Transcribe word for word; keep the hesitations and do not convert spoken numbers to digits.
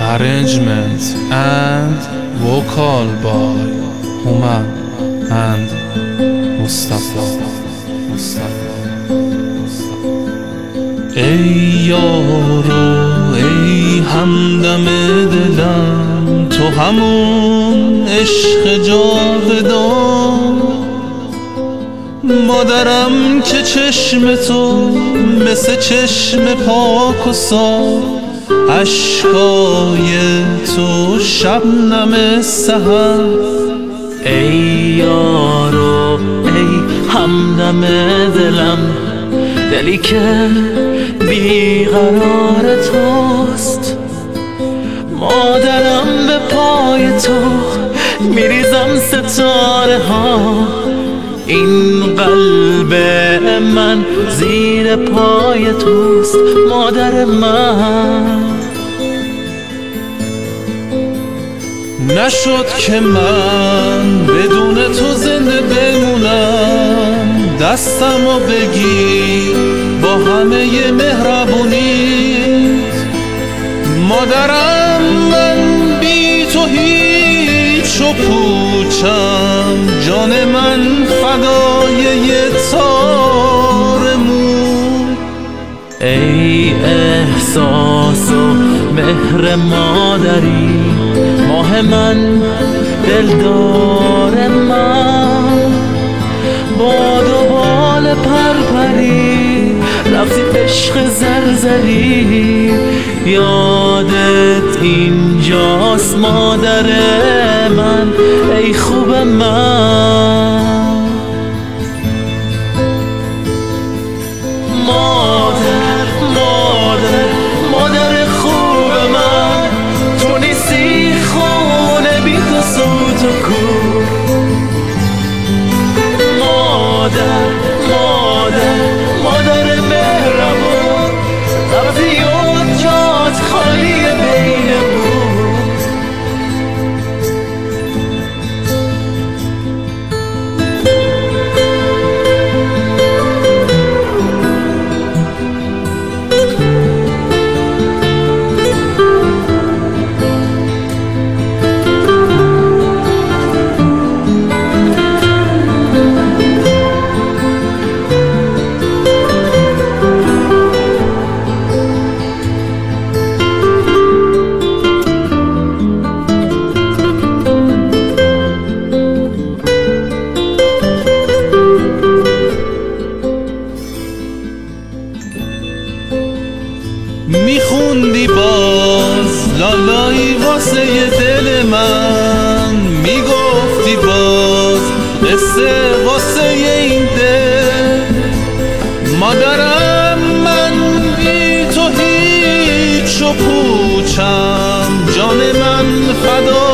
arrangement and vocal by Human and Mustafa. ای یارو ای همدم دلم، تو همون عشق جاودان، مادرم که چشم تو مثل چشم پاک و صاف، عشقای تو شبنم سحر. ای یارو ای همدم دلم، دلی که بیقرار توست، مادرم به پای تو میریزم ستاره ها، این قلب من زیر پای توست مادر من. نشد که من بدون تو زنده بمونم، دستمو بگیر با همه مهربونیت، مادرم من بی تو هیچ و پوچم، جان من فدای یه تار مو. ای احساس و مهر مادری، ماه من دلدار من، با دوبال پرپری رفتی عشق زرزری، یادت اینجاست مادر من ای خوب من. مادر مادر مادر خوب من، تو نیستی خونه بی تو سوت و کور. مادر مادر مادر مهربون، رفتی و جات خالی بین بود. میخوندی باز لالایی واسه دل من، میگفتی باز قصه واسه این دل، مادرم من بی تو هیچ و پوچم، جان من فدا